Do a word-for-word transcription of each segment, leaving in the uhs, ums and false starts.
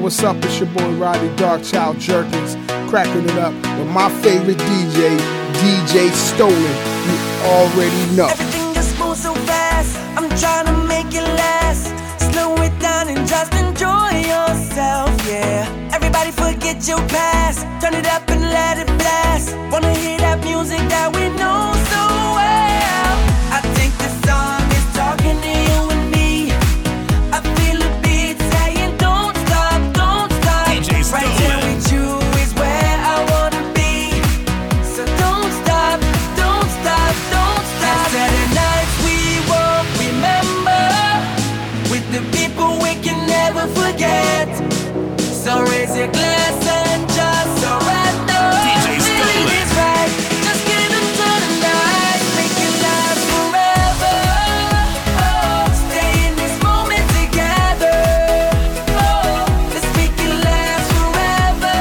what's up? It's your boy Roddy Darkchild Jerkins, cracking it up with my favorite D J, D J Stolen. You already know. Everything just moves so fast, I'm trying to make it last. Slow it down and just enjoy yourself, yeah. Everybody forget your past, turn it up and let it blast. Wanna hear that music that we know so well. I think this song is talking to you and me. I feel a beat saying don't stop, don't stop. D J Stolen. Right there with you is where I wanna be. So don't stop, don't stop, don't stop. Saturday nights we won't remember, with the people we can never forget. So raise your glass and just surrender. D J Stolen. Feeling is right, just give it to the night. Make it last forever. Oh, stay in this moment together. Oh, let's make it last forever.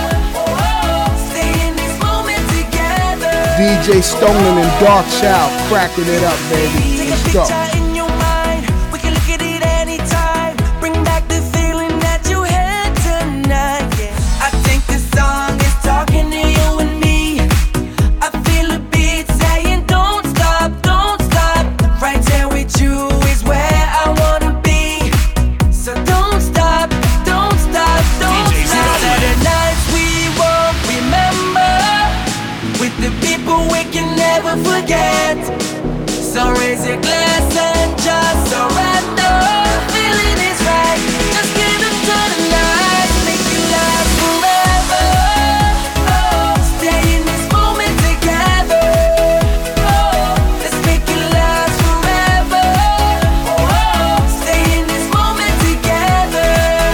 Oh, stay in this moment together. D J Stolen and Darkchild, cracking it up, baby. Take a Let's go. picture in your mind. We can look at it anytime. Bring back the feeling that you had tonight. Yeah. I think this song is talking to you and me. I feel a beat saying don't stop, don't stop. Right there with you is where I wanna be. So don't stop, don't stop, don't D J stop. Stolen. Saturday nights we won't remember, with the people we can never forget. So raise your glass and just surrender. Feeling is right, just give it to the night. Make it last forever. Oh, stay in this moment together. Oh, let's make it last forever. Oh, stay in this moment together.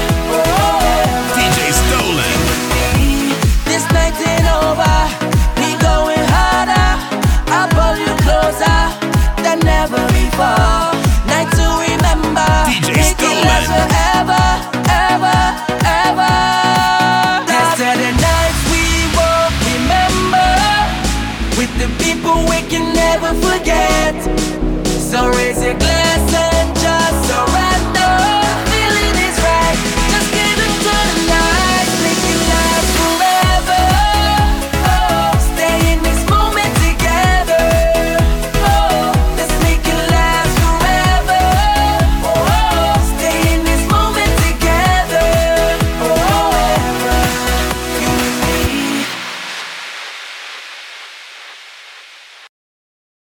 Oh, D J Stolen. this night ain't over, we going harder. I'll pull you closer than never before. Night to remember, D J make it last Stolen. forever, ever, ever. Yesterday nights we won't remember, with the people we can never forget. So raise your glass